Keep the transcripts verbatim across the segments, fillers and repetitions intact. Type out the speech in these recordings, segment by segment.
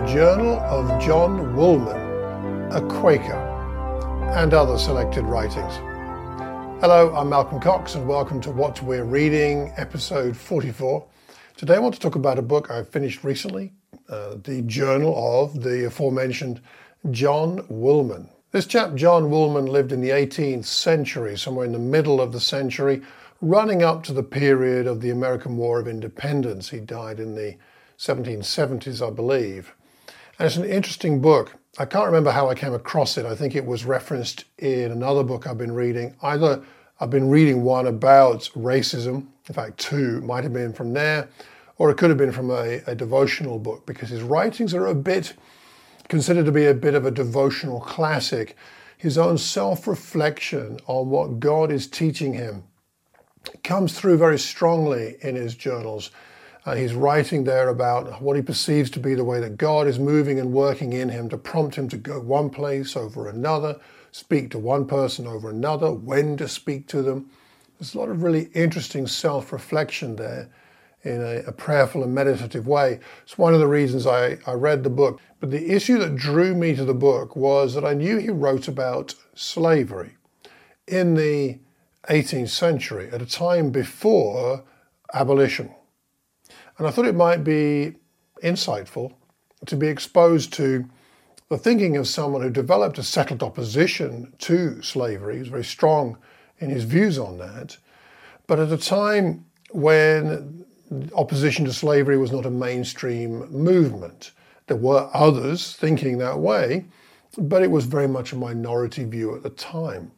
the Journal of John Woolman, a Quaker, and other selected writings. Hello, I'm Malcolm Cox and welcome to What We're Reading, episode forty-four. Today I want to talk about a book I finished recently, uh, the Journal of the aforementioned John Woolman. This chap, John Woolman, lived in the eighteenth century, somewhere in the middle of the century, running up to the period of the American War of Independence. He died in the seventeen seventies, I believe. And it's an interesting book. I can't remember how I came across it. I think it was referenced in another book I've been reading. Either I've been reading one about racism, in fact two might have been from there, or it could have been from a, a devotional book, because his writings are a bit, considered to be a bit of a devotional classic. His own self-reflection on what God is teaching him comes through very strongly in his journals. Uh, he's writing there about what he perceives to be the way that God is moving and working in him to prompt him to go one place over another, speak to one person over another, when to speak to them. There's a lot of really interesting self-reflection there in a, a prayerful and meditative way. It's one of the reasons I, I read the book. But the issue that drew me to the book was that I knew he wrote about slavery in the eighteenth century, at a time before abolition. And I thought it might be insightful to be exposed to the thinking of someone who developed a settled opposition to slavery. He was very strong in his views on that. But at a time when opposition to slavery was not a mainstream movement. There were others thinking that way, but it was very much a minority view at the time.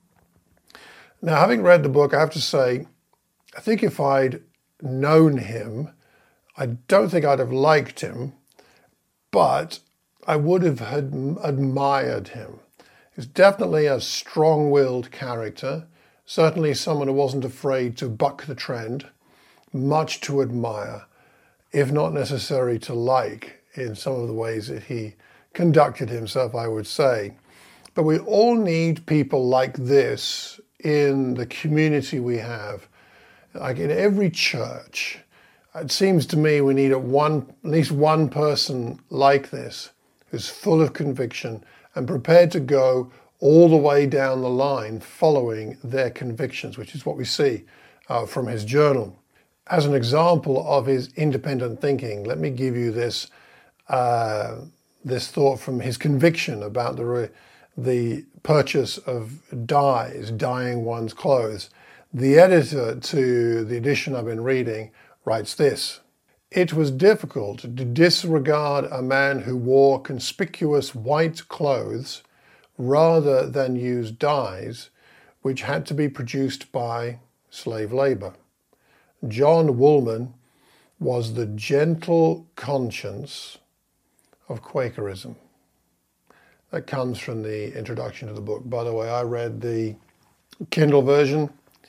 Now, having read the book, I have to say, I think if I'd known him, I don't think I'd have liked him, but I would have had admired him. He's definitely a strong-willed character, certainly someone who wasn't afraid to buck the trend, much to admire, if not necessary to like, in some of the ways that he conducted himself, I would say. But we all need people like this in the community we have. Like in every church, it seems to me we need a one, at least one person like this, who's full of conviction and prepared to go all the way down the line following their convictions, which is what we see uh, from his journal. As an example of his independent thinking, let me give you this uh, this thought from his conviction about the re- the purchase of dyes, dyeing one's clothes. The editor to the edition I've been reading writes this: "It was difficult to disregard a man who wore conspicuous white clothes rather than use dyes which had to be produced by slave labor. John Woolman was the gentle conscience of Quakerism." That comes from the introduction to the book. By the way, I read the Kindle version,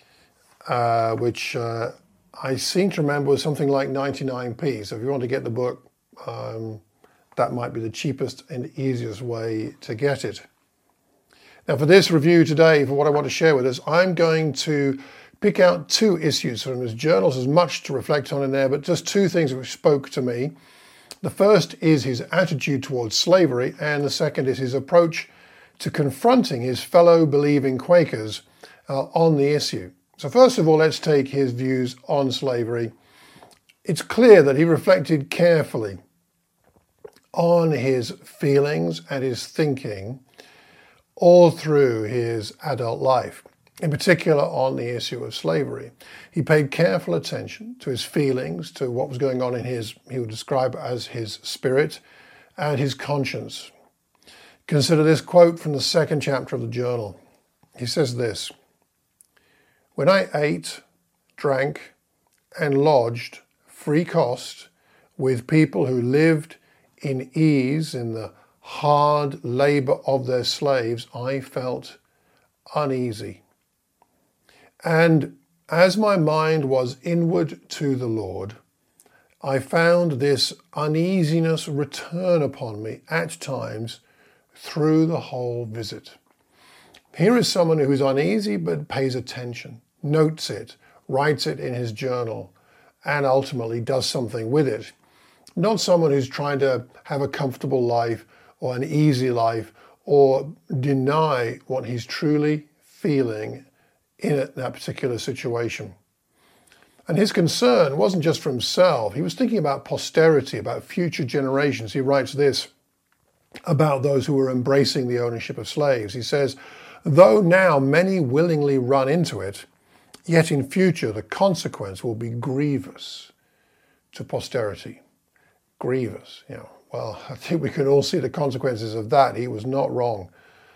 uh, which uh, I seem to remember was something like ninety-nine p. So if you want to get the book, um, that might be the cheapest and easiest way to get it. Now, for this review today, for what I want to share with us, I'm going to pick out two issues from his journals. There's much to reflect on in there, but just two things which spoke to me. The first is his attitude towards slavery, and the second is his approach to confronting his fellow believing Quakers uh, on the issue. So first of all, let's take his views on slavery. It's clear that he reflected carefully on his feelings and his thinking all through his adult life, in particular on the issue of slavery. He paid careful attention to his feelings, to what was going on in his, he would describe as his spirit, and his conscience. Consider this quote from the second chapter of the journal. He says this: "When I ate, drank, and lodged free cost with people who lived in ease in the hard labor of their slaves, I felt uneasy. And as my mind was inward to the Lord, I found this uneasiness return upon me at times through the whole visit." Here is someone who is uneasy but pays attention, notes it, writes it in his journal, and ultimately does something with it. Not someone who's trying to have a comfortable life or an easy life or deny what he's truly feeling in that particular situation. And his concern wasn't just for himself. He was thinking about posterity, about future generations. He writes this about those who were embracing the ownership of slaves. He says, though now many willingly run into it, yet in future the consequence will be grievous to posterity. Grievous, you know. Well, I think we can all see the consequences of that. He was not wrong.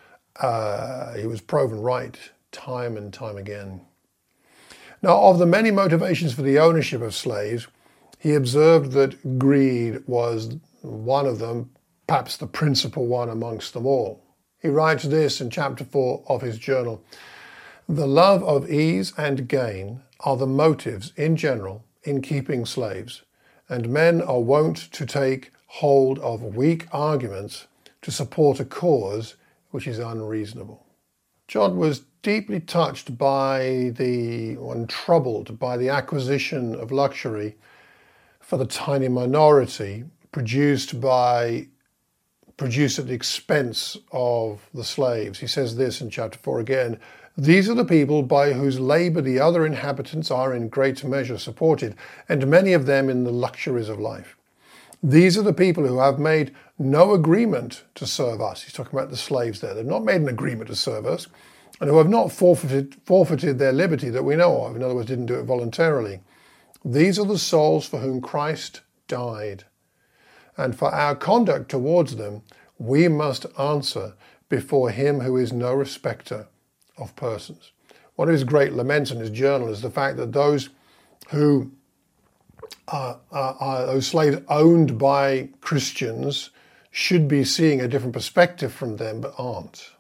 Uh, he was proven right time and time again. Now, of the many motivations for the ownership of slaves, he observed that greed was one of them, perhaps the principal one amongst them all. He writes this in chapter four of his journal. The love of ease and gain are the motives in general in keeping slaves, and men are wont to take hold of weak arguments to support a cause which is unreasonable. John was deeply touched by the, and troubled by the acquisition of luxury for the tiny minority produced by, produced at the expense of the slaves. He says this in chapter four again, these are the people by whose labour the other inhabitants are in great measure supported, and many of them in the luxuries of life. These are the people who have made no agreement to serve us. He's talking about the slaves there. They've not made an agreement to serve us, and who have not forfeited, forfeited their liberty that we know of. In other words, didn't do it voluntarily. These are the souls for whom Christ died. And for our conduct towards them, we must answer before him who is no respecter of persons. One of his great laments in his journal is the fact that those who are, are, are those slaves owned by Christians should be seeing a different perspective from them, but aren't.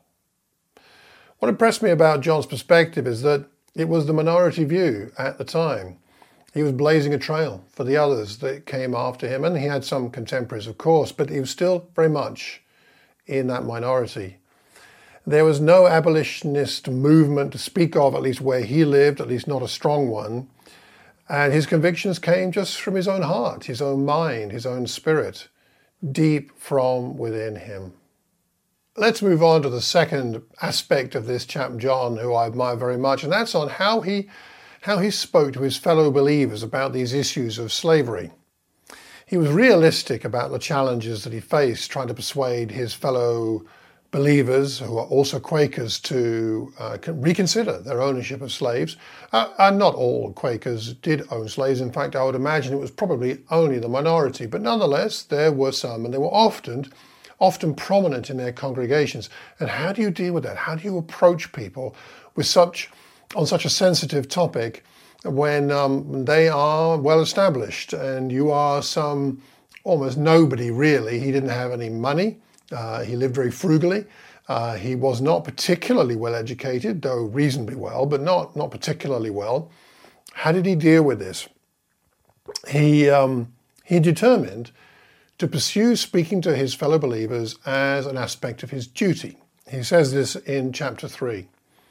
What impressed me about John's perspective is that it was the minority view at the time. He was blazing a trail for the others that came after him, and he had some contemporaries, of course, but he was still very much in that minority. There was no abolitionist movement to speak of, at least where he lived, at least not a strong one, and his convictions came just from his own heart, his own mind, his own spirit, deep from within him. Let's move on to the second aspect of this chap, John, who I admire very much, and that's on how he how he spoke to his fellow believers about these issues of slavery. He was realistic about the challenges that he faced, trying to persuade his fellow believers, who are also Quakers, to uh, reconsider their ownership of slaves. Uh, and not all Quakers did own slaves. In fact, I would imagine it was probably only the minority, but nonetheless, there were some, and they were often often prominent in their congregations. And how do you deal with that? How do you approach people with such, on such a sensitive topic when um, they are well established and you are some almost nobody really? He didn't have any money. Uh, he lived very frugally. Uh, he was not particularly well educated, though reasonably well, but not, not particularly well. How did he deal with this? He, um, he determined to pursue speaking to his fellow believers as an aspect of his duty. He says this in chapter three.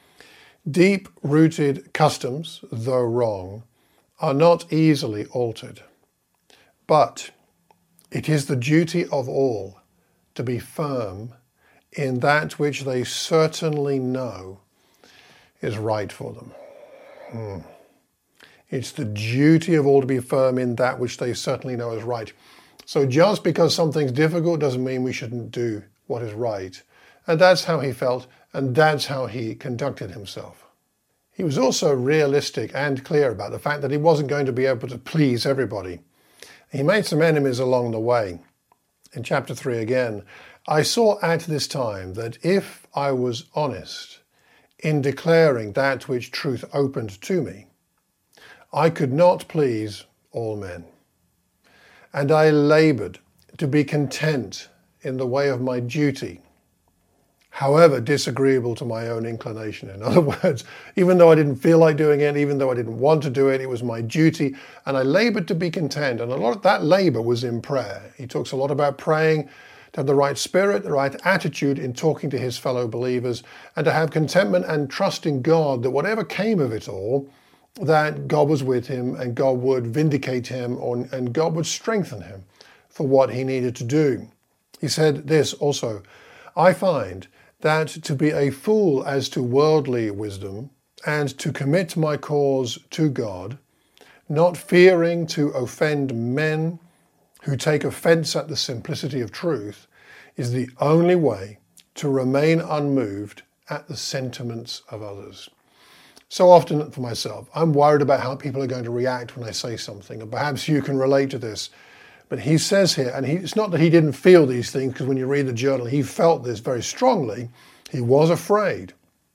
Deep-rooted customs, though wrong, are not easily altered, but it is the duty of all to be firm in that which they certainly know is right for them. Hmm. It's the duty of all to be firm in that which they certainly know is right. So just because something's difficult doesn't mean we shouldn't do what is right. And that's how he felt, and that's how he conducted himself. He was also realistic and clear about the fact that he wasn't going to be able to please everybody. He made some enemies along the way. In chapter three again, I saw at this time that if I was honest in declaring that which truth opened to me, I could not please all men. And I laboured to be content in the way of my duty, however disagreeable to my own inclination. In other words, even though I didn't feel like doing it, even though I didn't want to do it, it was my duty, and I laboured to be content. And a lot of that labour was in prayer. He talks a lot about praying, to have the right spirit, the right attitude in talking to his fellow believers, and to have contentment and trust in God that whatever came of it all, that God was with him and God would vindicate him or, and God would strengthen him for what he needed to do. He said this also, "I find that to be a fool as to worldly wisdom and to commit my cause to God, not fearing to offend men who take offence at the simplicity of truth, is the only way to remain unmoved at the sentiments of others." So often for myself, I'm worried about how people are going to react when I say something, and perhaps you can relate to this. But he says here, and he, it's not that he didn't feel these things, because when you read the journal, he felt this very strongly. He was afraid.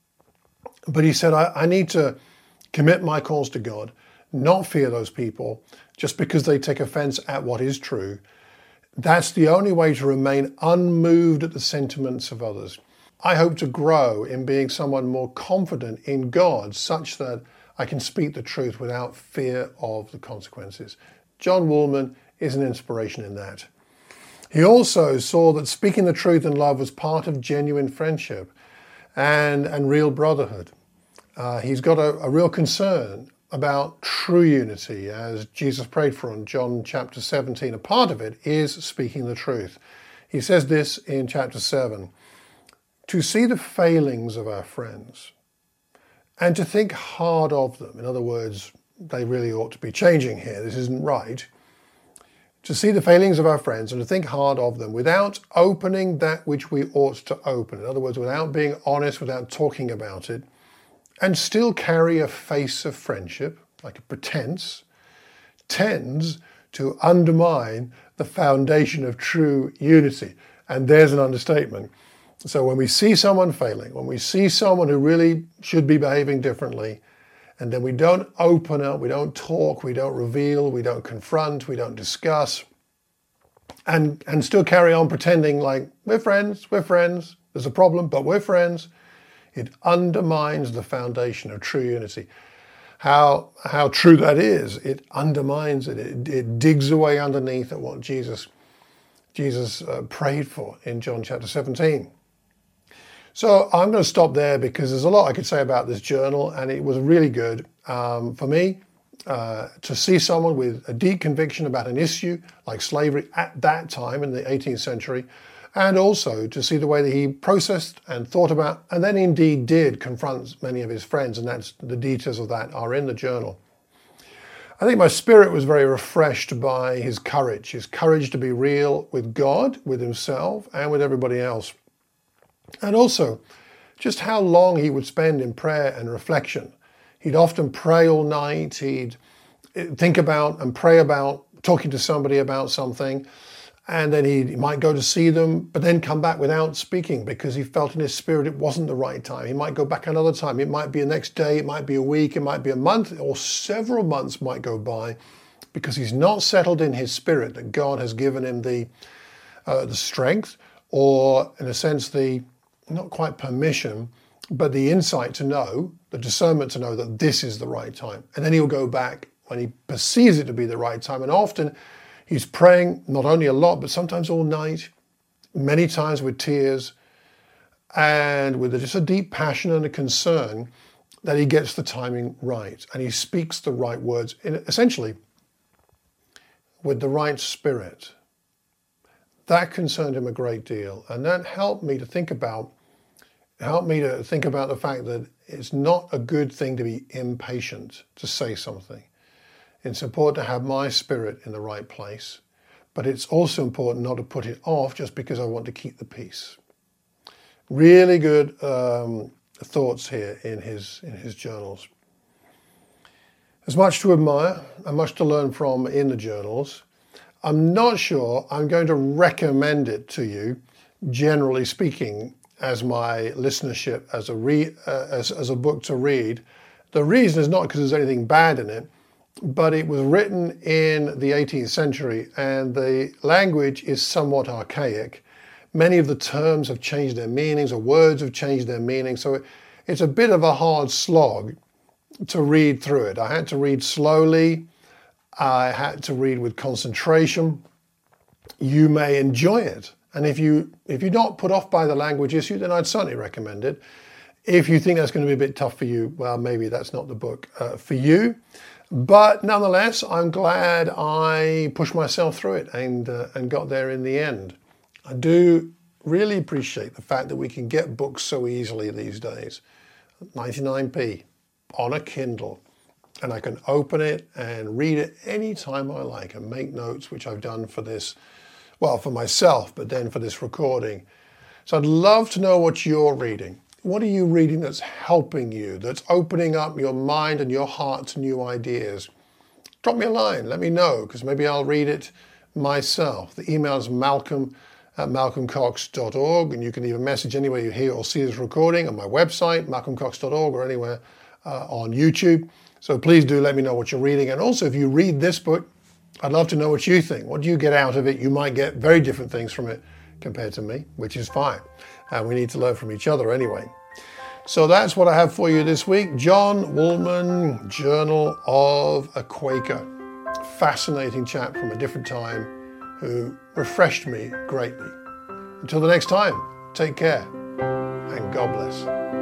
But he said, I, I need to commit my cause to God, not fear those people just because they take offense at what is true. That's the only way to remain unmoved at the sentiments of others. I hope to grow in being someone more confident in God, such that I can speak the truth without fear of the consequences. John Woolman is an inspiration in that. He also saw that speaking the truth in love was part of genuine friendship and, and real brotherhood. Uh, he's got a, a real concern about true unity, as Jesus prayed for in John chapter seventeen. A part of it is speaking the truth. He says this in chapter seven, "To see the failings of our friends and to think hard of them." In other words, they really ought to be changing here. This isn't right. "To see the failings of our friends and to think hard of them without opening that which we ought to open." In other words, without being honest, without talking about it, "and still carry a face of friendship," like a pretense, "tends to undermine the foundation of true unity." And there's an understatement. So when we see someone failing, when we see someone who really should be behaving differently, and then we don't open up, we don't talk, we don't reveal, we don't confront, we don't discuss, and, and still carry on pretending like we're friends, we're friends, there's a problem, but we're friends, it undermines the foundation of true unity. How, how true that is, it undermines it, it, it digs away underneath at what Jesus, Jesus uh, prayed for in John chapter seventeen. So I'm going to stop there because there's a lot I could say about this journal, and it was really good um, for me uh, to see someone with a deep conviction about an issue like slavery at that time in the eighteenth century, and also to see the way that he processed and thought about, and then indeed did confront many of his friends, and that's the details of that are in the journal. I think my spirit was very refreshed by his courage, his courage to be real with God, with himself, and with everybody else. And also, just how long he would spend in prayer and reflection. He'd often pray all night, he'd think about and pray about talking to somebody about something, and then he might go to see them, but then come back without speaking because he felt in his spirit it wasn't the right time. He might go back another time. It might be the next day, it might be a week, it might be a month, or several months might go by because he's not settled in his spirit that God has given him the, uh, the strength, or in a sense the not quite permission, but the insight to know, the discernment to know that this is the right time. And then he'll go back when he perceives it to be the right time. And often he's praying not only a lot, but sometimes all night, many times with tears, and with just a deep passion and a concern that he gets the timing right. And he speaks the right words, in, essentially with the right spirit. That concerned him a great deal. And that helped me to think about helped me to think about the fact that it's not a good thing to be impatient to say something. It's important to have my spirit in the right place, but it's also important not to put it off just because I want to keep the peace. Really good um, thoughts here in his, in his journals. There's much to admire and much to learn from in the journals. I'm not sure I'm going to recommend it to you, generally speaking, as my listenership, as a, re, uh, as, as a book to read. The reason is not because there's anything bad in it, but it was written in the eighteenth century and the language is somewhat archaic. Many of the terms have changed their meanings, or words have changed their meaning, so it, it's a bit of a hard slog to read through it. I had to read slowly, I had to read with concentration. You may enjoy it. And if, you, if you're not put off by the language issue, then I'd certainly recommend it. If you think that's going to be a bit tough for you, well, maybe that's not the book uh, for you. But nonetheless, I'm glad I pushed myself through it and, uh, and got there in the end. I do really appreciate the fact that we can get books so easily these days. ninety-nine p on a Kindle. And I can open it and read it anytime I like and make notes, which I've done for this, well, for myself, but then for this recording. So I'd love to know what you're reading. What are you reading that's helping you, that's opening up your mind and your heart to new ideas? Drop me a line, let me know, because maybe I'll read it myself. The email is malcolm at malcolm cox dot org, and you can leave a message anywhere you hear or see this recording on my website, malcolm cox dot org, or anywhere uh, on YouTube. So please do let me know what you're reading. And also, if you read this book, I'd love to know what you think. What do you get out of it? You might get very different things from it compared to me, which is fine. And we need to learn from each other anyway. So that's what I have for you this week. John Woolman, Journal of a Quaker. Fascinating chap from a different time who refreshed me greatly. Until the next time, take care and God bless.